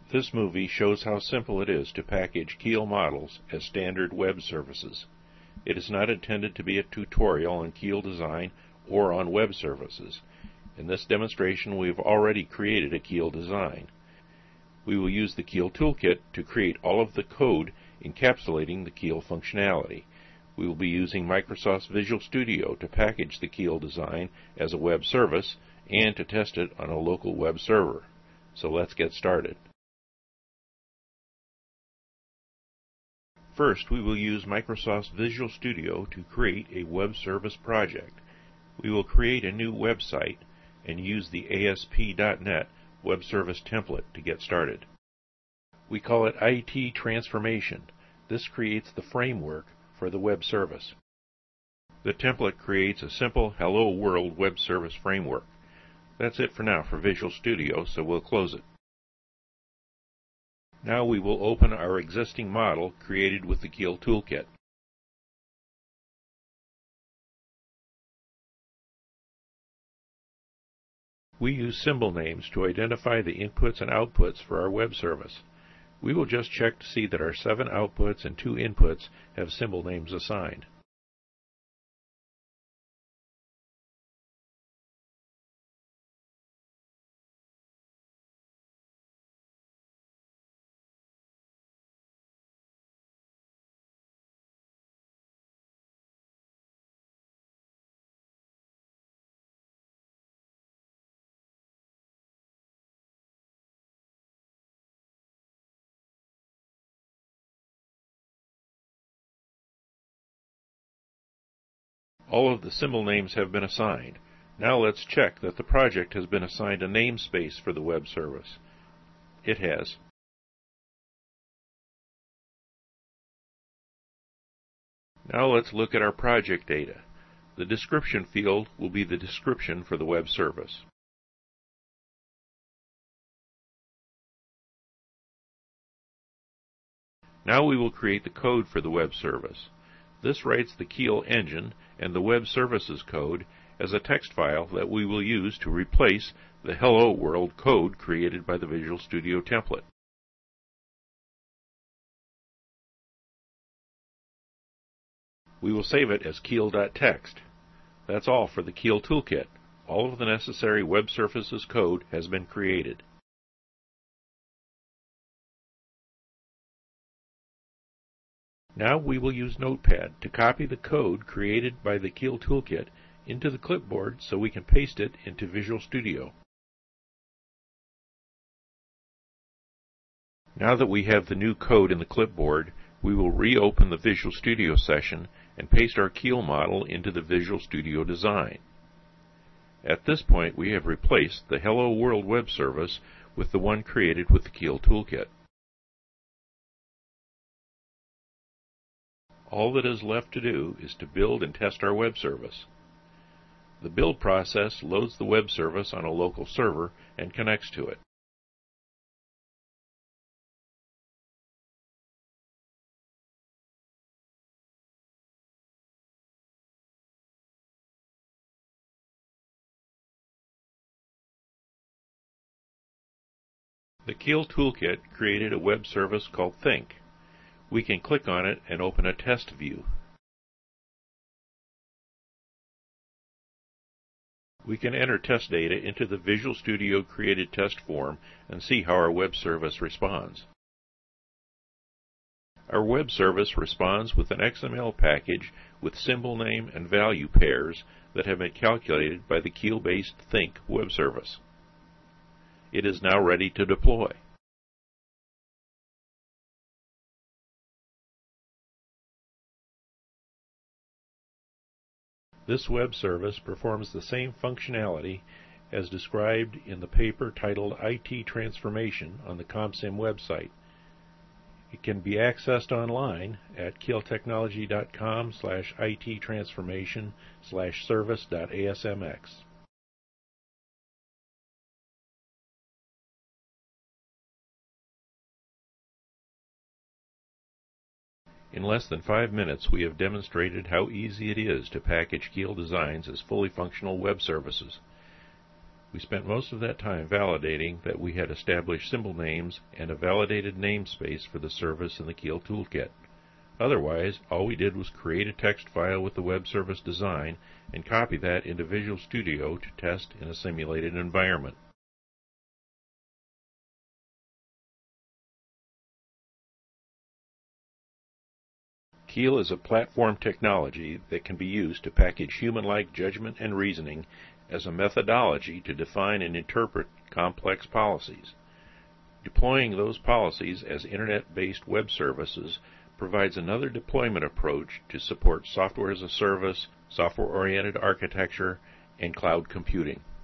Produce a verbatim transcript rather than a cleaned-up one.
This movie shows how simple it is to package Keil models as standard web services. It is not intended to be a tutorial on Keil design or on web services. In this demonstration, we have already created a Keil design. We will use the Keil Toolkit to create all of the code encapsulating the Keil functionality. We will be using Microsoft's Visual Studio to package the Keil design as a web service and to test it on a local web server. So let's get started. First, we will use Microsoft's Visual Studio to create a web service project. We will create a new website and use the A S P dot net web service template to get started. We call it I T Transformation. This creates the framework for the web service. The template creates a simple Hello World web service framework. That's it for now for Visual Studio, so we'll close it. Now we will open our existing model created with the Keil Toolkit. We use symbol names to identify the inputs and outputs for our web service. We will just check to see that our seven outputs and two inputs have symbol names assigned. All of the symbol names have been assigned. Now let's check that the project has been assigned a namespace for the web service. It has. Now let's look at our project data. The description field will be the description for the web service. Now we will create the code for the web service. This writes the Keil engine and the web services code as a text file that we will use to replace the Hello World code created by the Visual Studio template. We will save it as Keil dot text. That's all for the Keil Toolkit. All of the necessary web services code has been created. Now we will use Notepad to copy the code created by the Keil Toolkit into the clipboard so we can paste it into Visual Studio. Now that we have the new code in the clipboard, we will reopen the Visual Studio session and paste our Keil model into the Visual Studio design. At this point, we have replaced the Hello World web service with the one created with the Keil Toolkit. All that is left to do is to build and test our web service. The build process loads the web service on a local server and connects to it. The Keil Toolkit created a web service called Think. We can click on it and open a test view. We can enter test data into the Visual Studio created test form and see how our web service responds. Our web service responds with an X M L package with symbol name and value pairs that have been calculated by the Keil-based Think web service. It is now ready to deploy. This web service performs the same functionality as described in the paper titled I T Transformation on the ComSim website. It can be accessed online at keiltechnology dot com slash I T transformation slash service dot A S M X. In less than five minutes, we have demonstrated how easy it is to package Keil designs as fully functional web services. We spent most of that time validating that we had established symbol names and a validated namespace for the service in the Keil Toolkit. Otherwise, all we did was create a text file with the web service design and copy that into Visual Studio to test in a simulated environment. Keil is a platform technology that can be used to package human-like judgment and reasoning as a methodology to define and interpret complex policies. Deploying those policies as Internet-based web services provides another deployment approach to support software as a service, software-oriented architecture, and cloud computing.